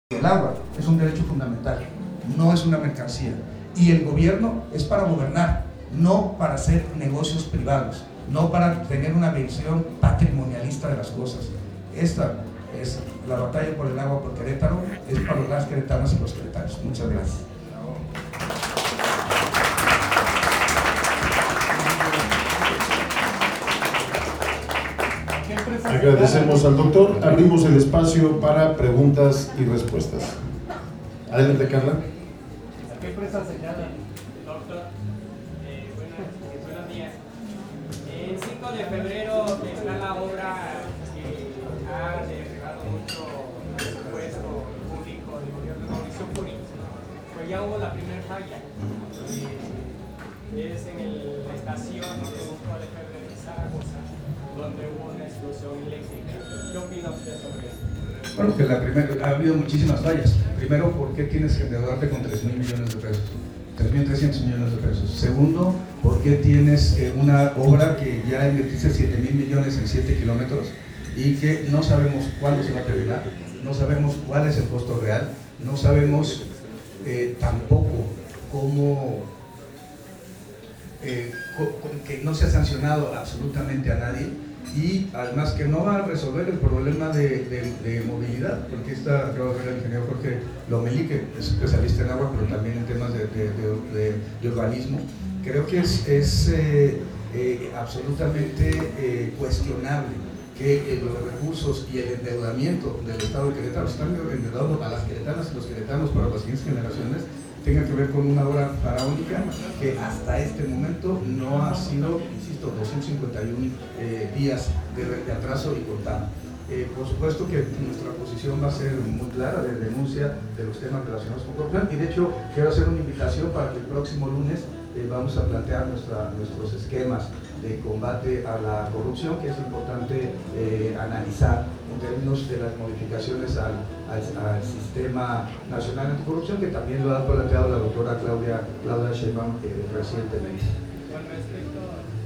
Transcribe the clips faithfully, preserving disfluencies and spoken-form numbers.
El agua es un derecho fundamental, no es una mercancía. Y el gobierno es para gobernar, no para hacer negocios privados, no para tener una visión patrimonialista de las cosas. Esta es la batalla por el agua por Querétaro, es para las queretanas y los queretanos. Muchas gracias. Agradecemos al doctor. Abrimos el espacio para preguntas y respuestas. Adelante, Carla. ¿A qué empresa señala, doctor? Eh, buenas, buenos días. El cinco de febrero está la obra que ha llegado mucho presupuesto público del gobierno de Mauricio Curi. Pues ya hubo la primera falla. Eh, es en el, la estación de cinco de febrero de Zaragoza, donde hubo una explosión eléctrica. ¿Qué opina usted sobre esto? Bueno, que la primera, ha habido muchísimas fallas. Primero, ¿por qué tienes que endeudarte con tres mil millones de pesos? tres mil trescientos millones de pesos. Segundo, ¿por qué tienes eh, una obra que ya invertiste siete mil millones en siete kilómetros y que no sabemos cuándo se va a terminar? No sabemos cuál es el costo real, no sabemos eh, tampoco cómo, eh, co que no se ha sancionado absolutamente a nadie. Y además que no va a resolver el problema de, de, de movilidad, porque está, creo que el ingeniero Jorge Lomelí, que es especialista en agua, pero también en temas de, de, de, de, de urbanismo, creo que es, es eh, eh, absolutamente eh, cuestionable que eh, los recursos y el endeudamiento del Estado de Querétaro están endeudando a las queretanas y los queretanos para las siguientes generaciones, tenga que ver con una obra faraónica que hasta este momento no ha sido, insisto, doscientos cincuenta y uno eh, días de, de atraso y contando. Eh, por supuesto que nuestra posición va a ser muy clara de denuncia de los temas relacionados con corrupción, y de hecho quiero hacer una invitación para que el próximo lunes eh, vamos a plantear nuestra, nuestros esquemas de combate a la corrupción, que es importante eh, analizar en términos de las modificaciones al, al, al Sistema Nacional Anticorrupción, que también lo ha planteado la doctora Claudia, Claudia Sheinbaum eh, recientemente. Con respecto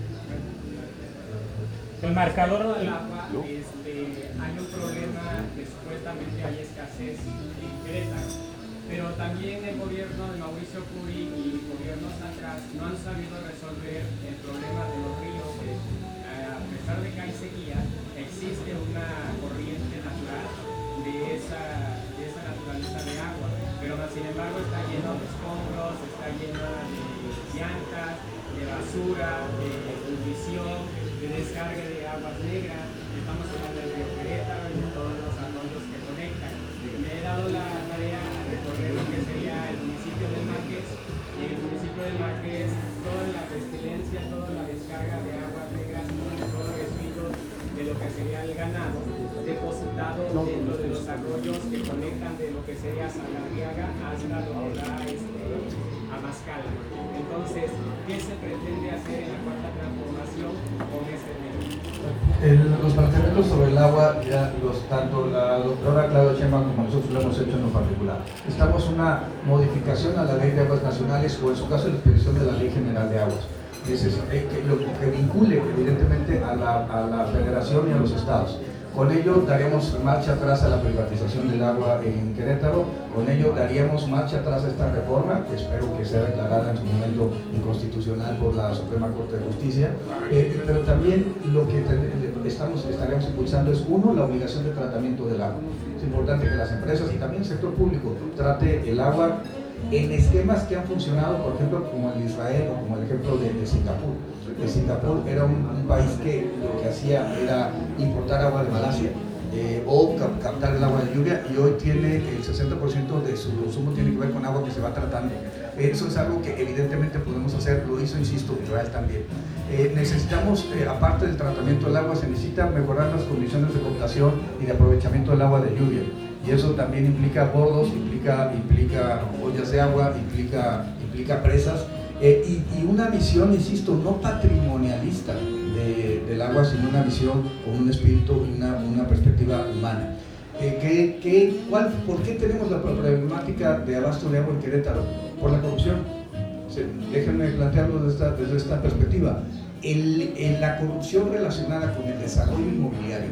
al marcador del agua, este, hay un problema que supuestamente hay escasez en Querétaro, pero también el gobierno de Mauricio Curi y gobiernos atrás no han sabido resolver el problema de los ríos. Que, a pesar de que hay sequía, existe una corriente natural de esa, de esa naturaleza de agua, pero sin embargo está lleno de escombros, está lleno de llantas, de basura, de fundición, de descarga de aguas negras. Estamos hablando del río Querétaro y de todos los arroyos que conectan. Me he dado la tarea de recorrer lo que sería el municipio de Márquez, y en el municipio de Márquez toda la pestilencia, toda la descarga de aguas negras, todos los residuos de lo que sería el ganado depositado dentro de los arroyos que conectan de lo que sería Salariaga hasta lo que da este, a Mascala. Entonces, ¿qué se pretende hacer en la cuarta transformación con este medio? El, los planteamientos sobre el agua, ya los, tanto la doctora Claudia Sheinbaum como nosotros lo hemos hecho en lo particular. Estamos en una modificación a la Ley de Aguas Nacionales, o en su caso la expedición de la Ley General de Aguas. Es eso, eh, que, lo que vincule evidentemente a la, a la Federación y a los estados. Con ello daremos marcha atrás a la privatización del agua en Querétaro, con ello daríamos marcha atrás a esta reforma, que espero que sea declarada en su momento inconstitucional por la Suprema Corte de Justicia, eh, pero también lo que estamos, estaremos impulsando es, uno, la obligación de tratamiento del agua. Es importante que las empresas y también el sector público trate el agua en esquemas que han funcionado, por ejemplo, como el de Israel o como el ejemplo de, de Singapur. De Singapur era un, un país que lo que hacía era importar agua de Malasia eh, o cap captar el agua de lluvia, y hoy tiene el sesenta por ciento de su consumo tiene que ver con agua que se va tratando. Eso es algo que evidentemente podemos hacer, lo hizo, insisto, Israel también. Eh, necesitamos, eh, aparte del tratamiento del agua, se necesita mejorar las condiciones de captación y de aprovechamiento del agua de lluvia. Y eso también implica bordos, implica, implica ollas de agua, implica, implica presas, eh, y, y una visión, insisto, no patrimonialista de, del agua, sino una visión con un espíritu y una, una perspectiva humana. Eh, ¿qué, qué, cuál, ¿Por qué tenemos la problemática de abasto de agua en Querétaro? Por la corrupción. Se, déjenme plantearlo desde esta, desde esta perspectiva. El, el, la corrupción relacionada con el desarrollo inmobiliario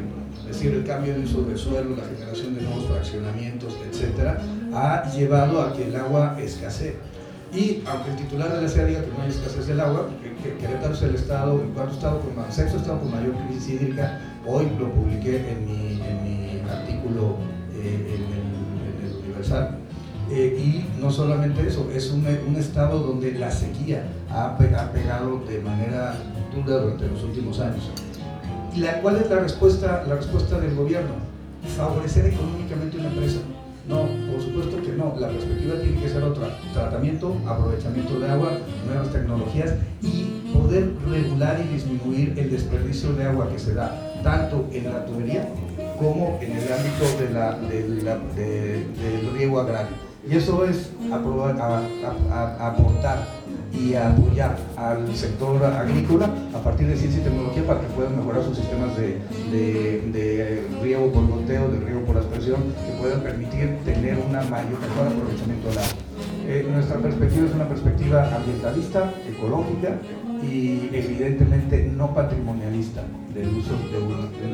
es decir, el cambio de uso del suelo, la generación de nuevos fraccionamientos, etcétera, ha llevado a que el agua escasee. Y aunque el titular de la ciudad diga que no hay escasez del agua, que Querétaro es el estado, el cuarto estado con más, sexto estado con mayor crisis hídrica, hoy lo publiqué en mi, en mi artículo eh, en, el, en el Universal. Eh, y no solamente eso, es un, un estado donde la sequía ha, ha pegado de manera dura durante los últimos años. ¿Y la, cuál es la respuesta, la respuesta del gobierno? ¿Favorecer económicamente una empresa? No, por supuesto que no. La perspectiva tiene que ser otra: tratamiento, aprovechamiento de agua, nuevas tecnologías y poder regular y disminuir el desperdicio de agua que se da tanto en la tubería como en el ámbito de la, de la, de, del riego agrario. Y eso es aprobar, a, a, a aportar y a apoyar al sector agrícola a partir de ciencia y tecnología para que puedan mejorar sus sistemas de, de, de riego por goteo, de riego por aspersión, que puedan permitir tener un mayor, mejor aprovechamiento del agua. Eh, nuestra perspectiva es una perspectiva ambientalista, ecológica y evidentemente no patrimonialista del uso de un, de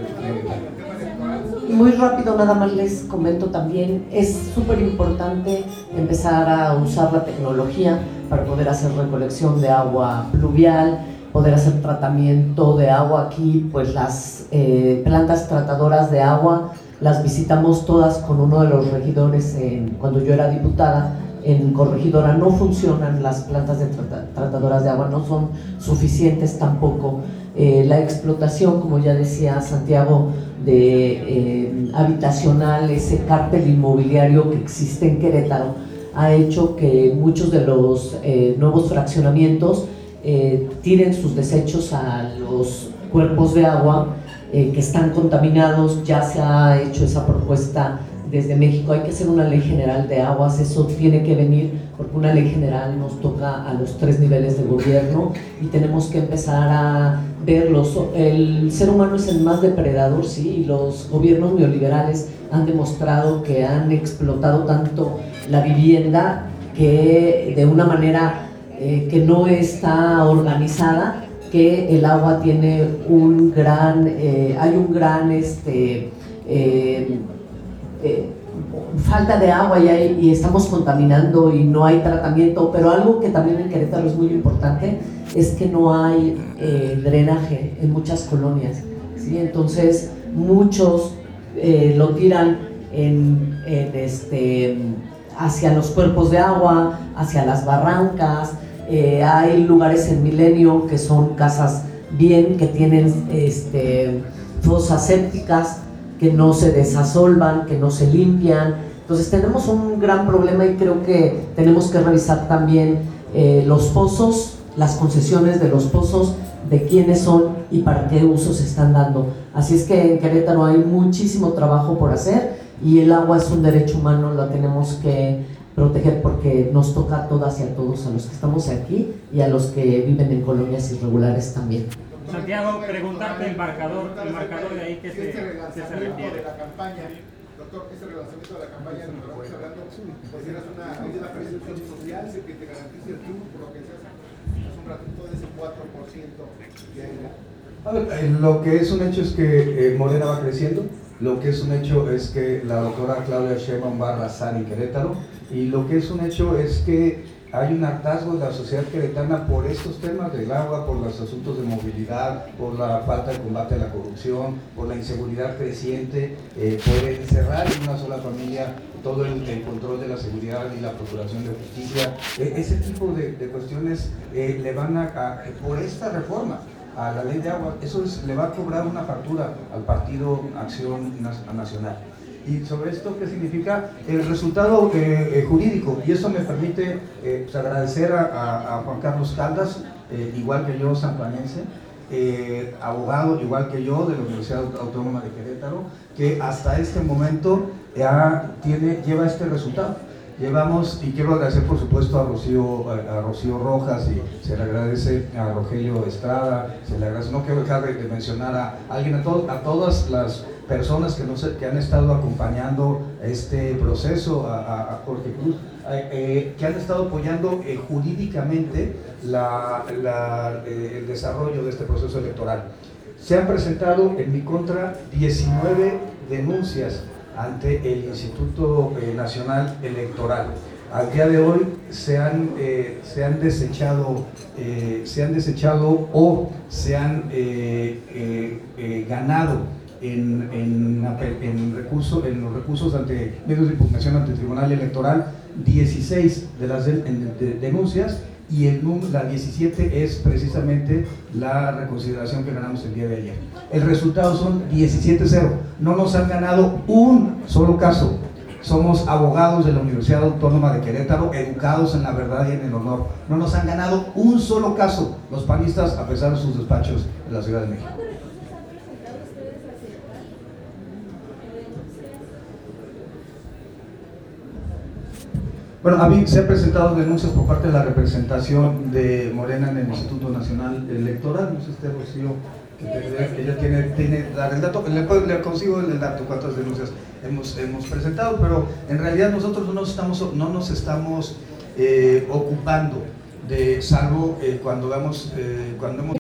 un Muy rápido, nada más les comento también, es súper importante empezar a usar la tecnología para poder hacer recolección de agua pluvial, poder hacer tratamiento de agua. Aquí pues las eh, plantas tratadoras de agua las visitamos todas con uno de los regidores en, cuando yo era diputada. En Corregidora no funcionan las plantas de trata, tratadoras de agua, no son suficientes tampoco. Eh, la explotación, como ya decía Santiago, de eh, habitacional, ese cártel inmobiliario que existe en Querétaro, ha hecho que muchos de los eh, nuevos fraccionamientos eh, tiren sus desechos a los cuerpos de agua eh, que están contaminados. Ya se ha hecho esa propuesta desde México. Hay que hacer una ley general de aguas, eso tiene que venir porque una ley general nos toca a los tres niveles de gobierno y tenemos que empezar a verlos. El ser humano es el más depredador, sí, y los gobiernos neoliberales han demostrado que han explotado tanto la vivienda que de una manera eh, que no está organizada, que el agua tiene un gran, eh, hay un gran este, eh, Eh, falta de agua y, hay, y estamos contaminando y no hay tratamiento, pero algo que también en Querétaro es muy importante es que no hay eh, drenaje en muchas colonias, ¿sí? Entonces muchos eh, lo tiran en, en este, hacia los cuerpos de agua, hacia las barrancas. Eh, hay lugares en Milenio que son casas bien, que tienen este, fosas sépticas que no se desasolvan, que no se limpian. Entonces tenemos un gran problema y creo que tenemos que revisar también eh, los pozos, las concesiones de los pozos, de quiénes son y para qué usos se están dando. Así es que en Querétaro hay muchísimo trabajo por hacer y el agua es un derecho humano, la tenemos que proteger porque nos toca a todas y a todos, a los que estamos aquí y a los que viven en colonias irregulares también. Santiago, preguntarte el marcador, el marcador de ahí que se, este que se refiere. De la campaña, doctor, este relanzamiento de la campaña, de lo que estamos hablando, consideras una ayuda presunción social que te garantice el triunfo, por lo que decías hace un ratito de ese cuatro por ciento que hay. A ver, eh, lo que es un hecho es que eh, Morena va creciendo, lo que es un hecho es que la doctora Claudia Sheinbaum va a arrasar en Querétaro y lo que es un hecho es que hay un hartazgo de la sociedad queretana por estos temas del agua, por los asuntos de movilidad, por la falta de combate a la corrupción, por la inseguridad creciente, eh, por encerrar en una sola familia todo el, el control de la seguridad y la procuración de justicia. Eh, ese tipo de, de cuestiones eh, le van a, a, por esta reforma a la ley de agua, eso es, le va a cobrar una factura al Partido Acción Nacional. Y sobre esto, ¿qué significa? El resultado eh, eh, jurídico, y eso me permite eh, pues agradecer a, a, a Juan Carlos Caldas, eh, igual que yo, sanjuanense, eh, abogado igual que yo de la Universidad Autónoma de Querétaro, que hasta este momento ya tiene, lleva este resultado. Llevamos, y quiero agradecer por supuesto a Rocío, a, a Rocío Rojas, y se le agradece a Rogelio Estrada, se le agradece, no quiero dejar de, de mencionar a alguien, a, to, a todas las personas que, no se, que han estado acompañando este proceso, a, a, a Jorge Cruz, eh, eh, que han estado apoyando eh, jurídicamente la, la, eh, el desarrollo de este proceso electoral. Se han presentado en mi contra diecinueve denuncias ante el Instituto eh, Nacional Electoral. Al día de hoy se han, eh, se han desechado, eh, se han desechado o se han eh, eh, eh, ganado en, en, en, recurso, en los recursos ante medios de impugnación ante el Tribunal Electoral dieciséis de las de, de, de denuncias, y el, la diecisiete es precisamente la reconsideración que ganamos el día de ayer. El resultado son diecisiete cero, no nos han ganado un solo caso. Somos abogados de la Universidad Autónoma de Querétaro, educados en la verdad y en el honor. No nos han ganado un solo caso los panistas, a pesar de sus despachos en la Ciudad de México. Bueno, a mí se han presentado denuncias por parte de la representación de Morena en el Instituto Nacional Electoral. No sé si usted, Rocío, que te- ella tiene, tiene la- el dato, le, le consigo el dato, cuántas denuncias hemos, hemos presentado, pero en realidad nosotros no nos estamos, no nos estamos eh, ocupando de, salvo eh, cuando, vamos, eh, cuando hemos